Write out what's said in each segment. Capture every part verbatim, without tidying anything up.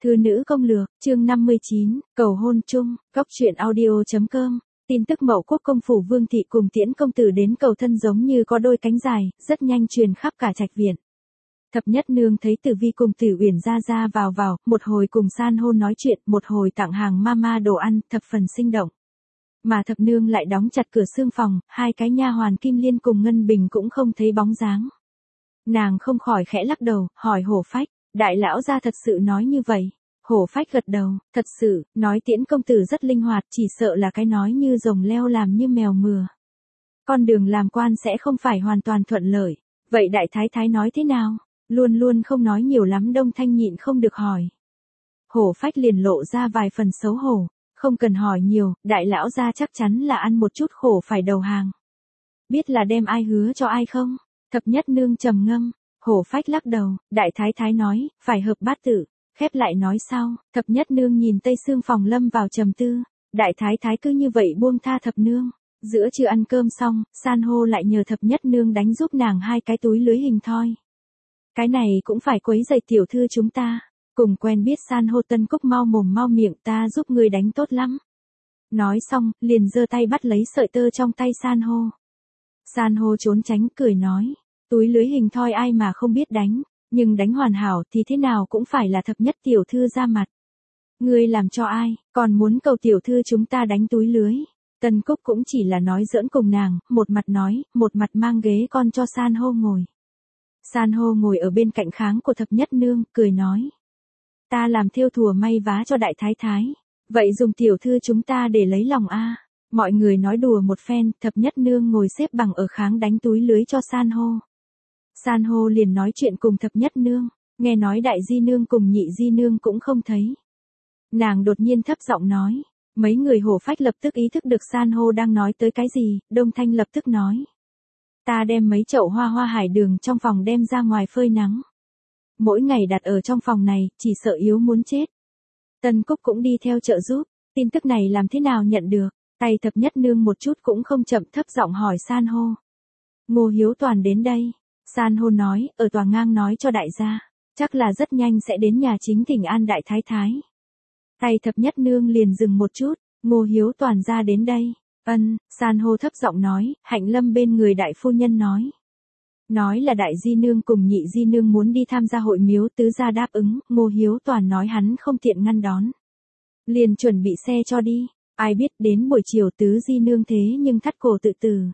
Thư nữ công lược, chương năm mươi chín, cầu hôn chung, góc truyện audio.com. Tin tức Mậu Quốc công phủ Vương thị cùng Tiễn công tử đến cầu thân giống như có đôi cánh dài, rất nhanh truyền khắp cả trạch viện. Thập nhất nương thấy Tử Vi cùng Tử Uyển ra ra vào vào, một hồi cùng san hô nói chuyện, một hồi tặng hàng mama đồ ăn, thập phần sinh động. Mà thập nương lại đóng chặt cửa xương phòng, hai cái nha hoàn Kim Liên cùng Ngân Bình cũng không thấy bóng dáng. Nàng không khỏi khẽ lắc đầu, hỏi Hổ Phách, đại lão gia thật sự nói như vậy? Hổ Phách gật đầu, thật sự, nói Tiễn công tử rất linh hoạt, chỉ sợ là cái nói như rồng leo làm như mèo mừa. Con đường làm quan sẽ không phải hoàn toàn thuận lợi, vậy đại thái thái nói thế nào? Luôn luôn không nói nhiều lắm Đông Thanh nhịn không được hỏi. Hổ Phách liền lộ ra vài phần xấu hổ, không cần hỏi nhiều, đại lão gia chắc chắn là ăn một chút khổ phải đầu hàng. Biết là đem ai hứa cho ai không? Thập nhất nương trầm ngâm, Hổ Phách lắc đầu, đại thái thái nói, phải hợp bát tự, khép lại nói sau, thập nhất nương nhìn Tây Sương phòng lâm vào trầm tư, đại thái thái cứ như vậy buông tha thập nương. Giữa trưa ăn cơm xong, san hô lại nhờ thập nhất nương đánh giúp nàng hai cái túi lưới hình thoi. Cái này cũng phải quấy rầy tiểu thư chúng ta, cùng quen biết san hô Tân Cúc mau mồm mau miệng, ta giúp ngươi đánh tốt lắm. Nói xong, liền giơ tay bắt lấy sợi tơ trong tay san hô. San hô trốn tránh cười nói, túi lưới hình thoi ai mà không biết đánh, nhưng đánh hoàn hảo thì thế nào cũng phải là thập nhất tiểu thư ra mặt. Ngươi làm cho ai, còn muốn cầu tiểu thư chúng ta đánh túi lưới. Tân Cúc cũng chỉ là nói giỡn cùng nàng, một mặt nói, một mặt mang ghế con cho san hô ngồi. San hô ngồi ở bên cạnh kháng của thập nhất nương, cười nói. Ta làm thêu thùa may vá cho đại thái thái, vậy dùng tiểu thư chúng ta để lấy lòng a. Mọi người nói đùa một phen, thập nhất nương ngồi xếp bằng ở kháng đánh túi lưới cho san hô. San hô liền nói chuyện cùng thập nhất nương, nghe nói đại di nương cùng nhị di nương cũng không thấy. Nàng đột nhiên thấp giọng nói, mấy người Hổ Phách lập tức ý thức được san hô đang nói tới cái gì, Đông Thanh lập tức nói. Ta đem mấy chậu hoa hoa hải đường trong phòng đem ra ngoài phơi nắng. Mỗi ngày đặt ở trong phòng này, chỉ sợ yếu muốn chết. Tân Cúc cũng đi theo trợ giúp, tin tức này làm thế nào nhận được, tay thập nhất nương một chút cũng không chậm thấp giọng hỏi san hô. Ngô Hiếu Toàn đến đây. San hô nói, ở tòa ngang nói cho đại gia, chắc là rất nhanh sẽ đến nhà chính thỉnh an đại thái thái. Tay thập nhất nương liền dừng một chút, Ngô Hiếu Toàn ra đến đây. Ân, san hô thấp giọng nói, Hạnh Lâm bên người đại phu nhân nói. Nói là đại di nương cùng nhị di nương muốn đi tham gia hội miếu, tứ gia đáp ứng, Ngô Hiếu Toàn nói hắn không tiện ngăn đón. Liền chuẩn bị xe cho đi, ai biết đến buổi chiều tứ di nương thế nhưng thắt cổ tự tử.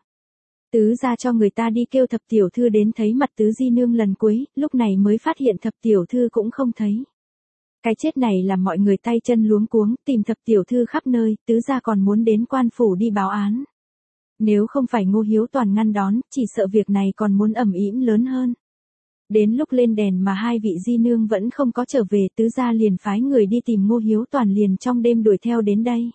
Tứ gia cho người ta đi kêu thập tiểu thư đến thấy mặt tứ di nương lần cuối, lúc này mới phát hiện thập tiểu thư cũng không thấy. Cái chết này làm mọi người tay chân luống cuống, tìm thập tiểu thư khắp nơi, tứ gia còn muốn đến quan phủ đi báo án. Nếu không phải Ngô Hiếu Toàn ngăn đón, chỉ sợ việc này còn muốn ầm ĩ lớn hơn. Đến lúc lên đèn mà hai vị di nương vẫn không có trở về, tứ gia liền phái người đi tìm Ngô Hiếu Toàn liền trong đêm đuổi theo đến đây.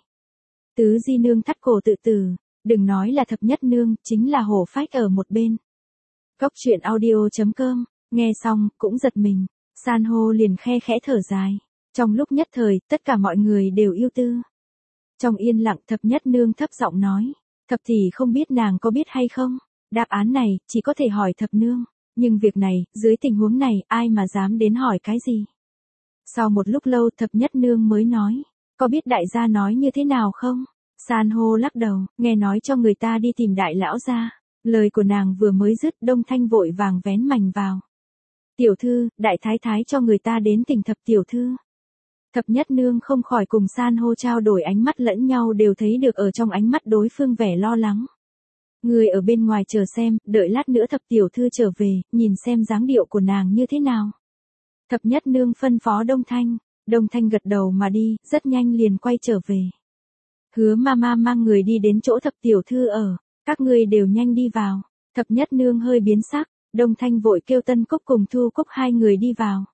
Tứ di nương thắt cổ tự tử. Đừng nói là thập nhất nương, chính là Hổ Phách ở một bên. Góc truyện audio.com, nghe xong, cũng giật mình, san hô liền khe khẽ thở dài. Trong lúc nhất thời, tất cả mọi người đều yêu tư. Trong yên lặng thập nhất nương thấp giọng nói, thập thì không biết nàng có biết hay không, đáp án này, chỉ có thể hỏi thập nương, nhưng việc này, dưới tình huống này, ai mà dám đến hỏi cái gì. Sau một lúc lâu thập nhất nương mới nói, có biết đại gia nói như thế nào không? San hô lắc đầu, nghe nói cho người ta đi tìm đại lão gia. Lời của nàng vừa mới dứt, Đông Thanh vội vàng vén mành vào. Tiểu thư, đại thái thái cho người ta đến tìm thập tiểu thư. Thập nhất nương không khỏi cùng san hô trao đổi ánh mắt lẫn nhau đều thấy được ở trong ánh mắt đối phương vẻ lo lắng. Người ở bên ngoài chờ xem, đợi lát nữa thập tiểu thư trở về, nhìn xem dáng điệu của nàng như thế nào. Thập nhất nương phân phó Đông Thanh, Đông Thanh gật đầu mà đi, rất nhanh liền quay trở về. Hứa mama mang người đi đến chỗ thập tiểu thư ở, các ngươi đều nhanh đi vào. Thập nhất nương hơi biến sắc, Đông Thanh vội kêu Tân Cúc cùng Thu Cúc hai người đi vào.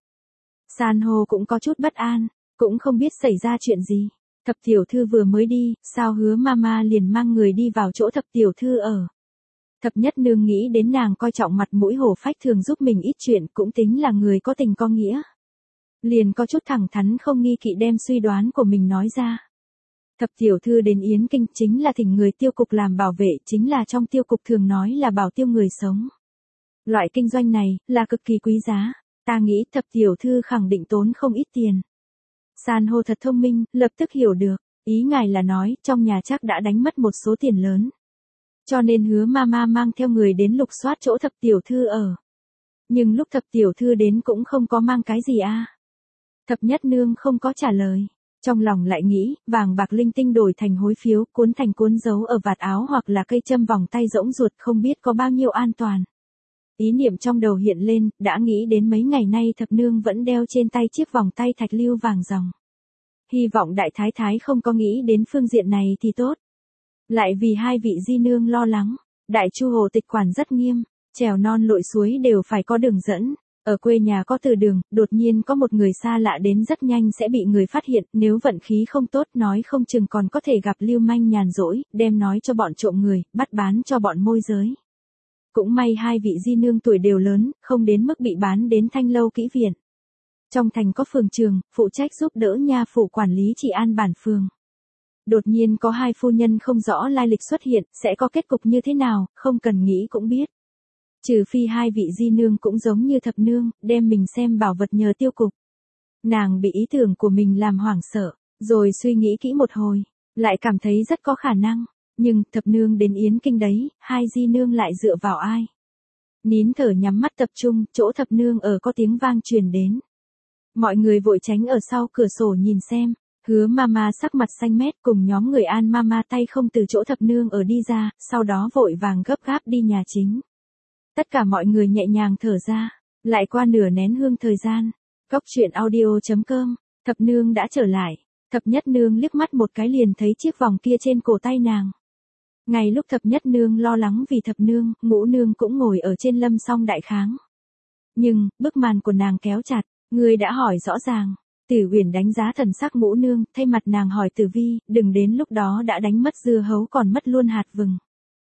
San hô cũng có chút bất an, cũng không biết xảy ra chuyện gì. Thập tiểu thư vừa mới đi, sao hứa mama liền mang người đi vào chỗ thập tiểu thư ở. Thập nhất nương nghĩ đến nàng coi trọng mặt mũi Hổ Phách thường giúp mình ít chuyện, cũng tính là người có tình có nghĩa. Liền có chút thẳng thắn không nghi kỵ đem suy đoán của mình nói ra. Thập tiểu thư đến Yến Kinh chính là thỉnh người tiêu cục làm bảo vệ, chính là trong tiêu cục thường nói là bảo tiêu người sống. Loại kinh doanh này, là cực kỳ quý giá, ta nghĩ thập tiểu thư khẳng định tốn không ít tiền. San hô thật thông minh, lập tức hiểu được, ý ngài là nói, trong nhà chắc đã đánh mất một số tiền lớn. Cho nên Hứa Mama mang theo người đến lục soát chỗ thập tiểu thư ở. Nhưng lúc thập tiểu thư đến cũng không có mang cái gì a. Thập nhất nương không có trả lời. Trong lòng lại nghĩ, vàng bạc linh tinh đổi thành hối phiếu, cuốn thành cuốn dấu ở vạt áo hoặc là cây châm vòng tay rỗng ruột không biết có bao nhiêu an toàn. Ý niệm trong đầu hiện lên, đã nghĩ đến mấy ngày nay thập nương vẫn đeo trên tay chiếc vòng tay thạch lưu vàng ròng. Hy vọng đại thái thái không có nghĩ đến phương diện này thì tốt. Lại vì hai vị di nương lo lắng, đại chu hồ tịch quản rất nghiêm, trèo non lội suối đều phải có đường dẫn. Ở quê nhà có từ đường, đột nhiên có một người xa lạ đến rất nhanh sẽ bị người phát hiện, nếu vận khí không tốt nói không chừng còn có thể gặp lưu manh nhàn rỗi, đem nói cho bọn trộm người, bắt bán cho bọn môi giới. Cũng may hai vị di nương tuổi đều lớn, không đến mức bị bán đến thanh lâu kỹ viện. Trong thành có phường trường, phụ trách giúp đỡ nha phủ quản lý trị an bản phường. Đột nhiên có hai phu nhân không rõ lai lịch xuất hiện, sẽ có kết cục như thế nào, không cần nghĩ cũng biết. Trừ phi hai vị di nương cũng giống như thập nương, đem mình xem bảo vật nhờ tiêu cục. Nàng bị ý tưởng của mình làm hoảng sợ, rồi suy nghĩ kỹ một hồi, lại cảm thấy rất có khả năng. Nhưng, thập nương đến Yến Kinh đấy, hai di nương lại dựa vào ai? Nín thở nhắm mắt tập trung, chỗ thập nương ở có tiếng vang truyền đến. Mọi người vội tránh ở sau cửa sổ nhìn xem, Hứa Mama sắc mặt xanh mét cùng nhóm người An Mama tay không từ chỗ thập nương ở đi ra, sau đó vội vàng gấp gáp đi nhà chính. Tất cả mọi người nhẹ nhàng thở ra, lại qua nửa nén hương thời gian. Góc truyện audio chấm com, thập nương đã trở lại, thập nhất nương liếc mắt một cái liền thấy chiếc vòng kia trên cổ tay nàng. Ngay lúc thập nhất nương lo lắng vì thập nương, ngũ nương cũng ngồi ở trên lâm song đại kháng. Nhưng, bức màn của nàng kéo chặt, người đã hỏi rõ ràng. Tử Uyển đánh giá thần sắc ngũ nương, thay mặt nàng hỏi Tử Vi, đừng đến lúc đó đã đánh mất dưa hấu còn mất luôn hạt vừng.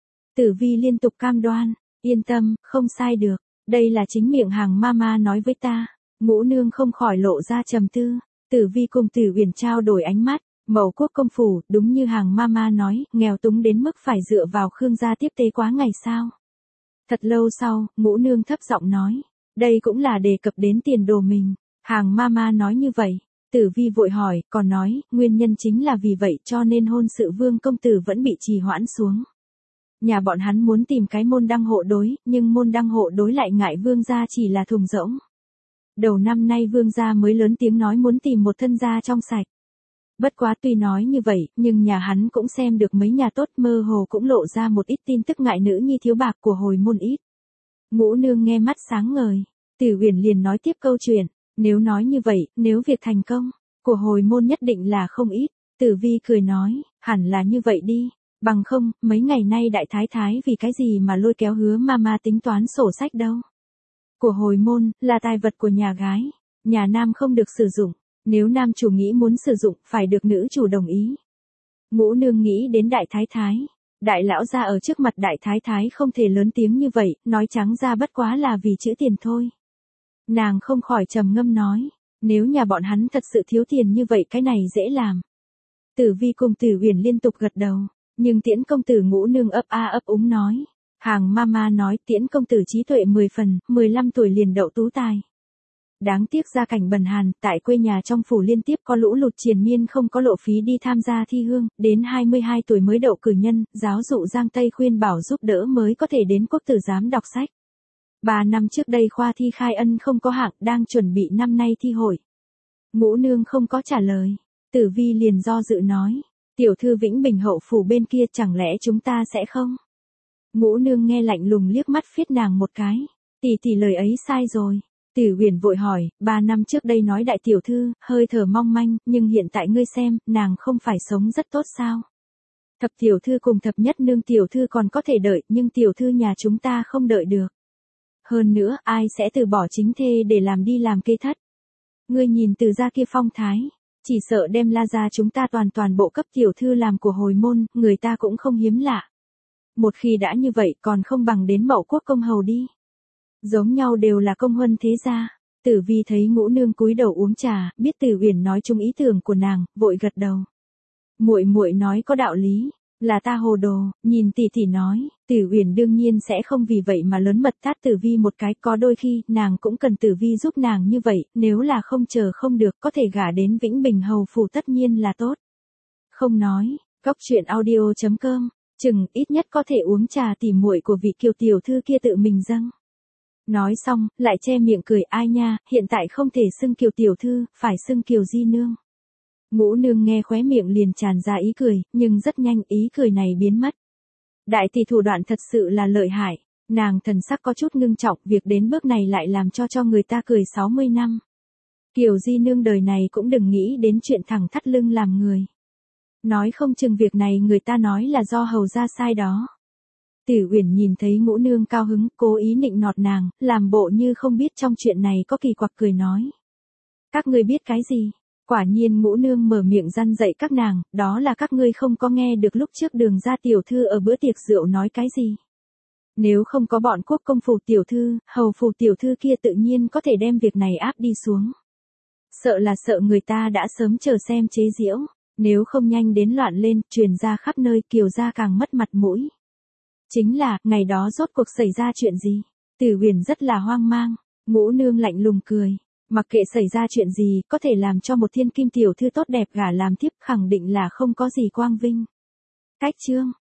Tử Vi liên tục cam đoan, yên tâm, không sai được, đây là chính miệng hàng Mama nói với ta. Ngũ nương không khỏi lộ ra trầm tư, Tử Vi cùng Tử Uyển trao đổi ánh mắt. Mậu Quốc công phủ, đúng như hàng Mama nói, nghèo túng đến mức phải dựa vào Khương gia tiếp tế quá ngày sao. Thật lâu sau, ngũ nương thấp giọng nói, đây cũng là đề cập đến tiền đồ mình. Hàng Mama nói như vậy, Tử Vi vội hỏi, còn nói, nguyên nhân chính là vì vậy cho nên hôn sự Vương công tử vẫn bị trì hoãn xuống. Nhà bọn hắn muốn tìm cái môn đăng hộ đối, nhưng môn đăng hộ đối lại ngại Vương gia chỉ là thùng rỗng. Đầu năm nay Vương gia mới lớn tiếng nói muốn tìm một thân gia trong sạch. Bất quá tuy nói như vậy, nhưng nhà hắn cũng xem được mấy nhà tốt, mơ hồ cũng lộ ra một ít tin tức ngại nữ nhi thiếu bạc của hồi môn ít. Ngũ nương nghe mắt sáng ngời, Tử Uyển liền nói tiếp câu chuyện, nếu nói như vậy, nếu việc thành công, của hồi môn nhất định là không ít. Tử Vi cười nói, hẳn là như vậy đi, bằng không, mấy ngày nay đại thái thái vì cái gì mà lôi kéo Hứa Mama tính toán sổ sách đâu. Của hồi môn, là tài vật của nhà gái, nhà nam không được sử dụng. Nếu nam chủ nghĩ muốn sử dụng, phải được nữ chủ đồng ý. Ngũ nương nghĩ đến đại thái thái. Đại lão gia ở trước mặt đại thái thái không thể lớn tiếng như vậy, nói trắng ra bất quá là vì chữ tiền thôi. Nàng không khỏi trầm ngâm nói, nếu nhà bọn hắn thật sự thiếu tiền như vậy cái này dễ làm. Tử Vi cùng Tử Uyển liên tục gật đầu, nhưng Tiễn công tử ngũ nương ấp a ấp úng nói. Hàng Mama nói Tiễn công tử trí tuệ mười phần, mười lăm tuổi liền đậu tú tài. Đáng tiếc gia cảnh bần hàn, tại quê nhà trong phủ liên tiếp có lũ lụt triền miên không có lộ phí đi tham gia thi hương, đến hai mươi hai tuổi mới đậu cử nhân, giáo dụ Giang Tây khuyên bảo giúp đỡ mới có thể đến quốc tử giám đọc sách. Ba năm trước đây khoa thi khai ân không có hạng, đang chuẩn bị năm nay thi hội. Ngũ nương không có trả lời, Tử Vi liền do dự nói, tiểu thư Vĩnh Bình hậu phủ bên kia chẳng lẽ chúng ta sẽ không? Ngũ nương nghe lạnh lùng liếc mắt phiết nàng một cái, tỷ tỷ lời ấy sai rồi. Tử Uyển vội hỏi, ba năm trước đây nói đại tiểu thư, hơi thở mong manh, nhưng hiện tại ngươi xem, nàng không phải sống rất tốt sao? Thập tiểu thư cùng thập nhất nương tiểu thư còn có thể đợi, nhưng tiểu thư nhà chúng ta không đợi được. Hơn nữa, ai sẽ từ bỏ chính thê để làm đi làm kê thất? Ngươi nhìn từ gia kia phong thái, chỉ sợ đem La gia chúng ta toàn toàn bộ cấp tiểu thư làm của hồi môn, người ta cũng không hiếm lạ. Một khi đã như vậy còn không bằng đến Mậu Quốc công hầu đi. Giống nhau đều là công huân thế gia. Tử Vi thấy ngũ nương cúi đầu uống trà, biết Tử Uyển nói chung ý tưởng của nàng, vội gật đầu. Muội muội nói có đạo lý, Là ta hồ đồ, nhìn tỷ tỷ nói, Tử Uyển đương nhiên sẽ không vì vậy mà lớn mật tát Tử Vi một cái, có đôi khi, nàng cũng cần Tử Vi giúp nàng như vậy, nếu là không chờ không được, có thể gả đến Vĩnh Bình hầu phủ tất nhiên là tốt. Không nói, Cốc truyện audio chấm com, chừng ít nhất có thể uống trà tỉ muội của vị Kiều tiểu thư kia tự mình dâng. Nói xong, lại che miệng cười, ai nha, hiện tại không thể xưng Kiều tiểu thư, phải xưng Kiều di nương. Ngũ nương nghe khóe miệng liền tràn ra ý cười, nhưng rất nhanh ý cười này biến mất. Đại tỷ thủ đoạn thật sự là lợi hại, nàng thần sắc có chút ngưng trọng, việc đến bước này lại làm cho cho người ta cười sáu mươi năm. Kiều di nương đời này cũng đừng nghĩ đến chuyện thẳng thắt lưng làm người. Nói không chừng việc này người ta nói là do hầu ra sai đó. Tử Uyển nhìn thấy Ngũ nương cao hứng, cố ý nịnh nọt nàng, làm bộ như không biết trong chuyện này có kỳ quặc, cười nói. Các ngươi biết cái gì? Quả nhiên Ngũ nương mở miệng răn dạy các nàng, đó là các ngươi không có nghe được lúc trước Đường gia tiểu thư ở bữa tiệc rượu nói cái gì. Nếu không có bọn quốc công phủ tiểu thư, hầu phủ tiểu thư kia tự nhiên có thể đem việc này áp đi xuống. Sợ là sợ người ta đã sớm chờ xem chế giễu, nếu không nhanh đến loạn lên, truyền ra khắp nơi, Kiều gia càng mất mặt mũi. Chính là, ngày đó rốt cuộc xảy ra chuyện gì? Tử Uyển rất là hoang mang, Ngũ nương lạnh lùng cười. Mặc kệ xảy ra chuyện gì, có thể làm cho một thiên kim tiểu thư tốt đẹp gả làm thiếp khẳng định là không có gì quang vinh. Cách chương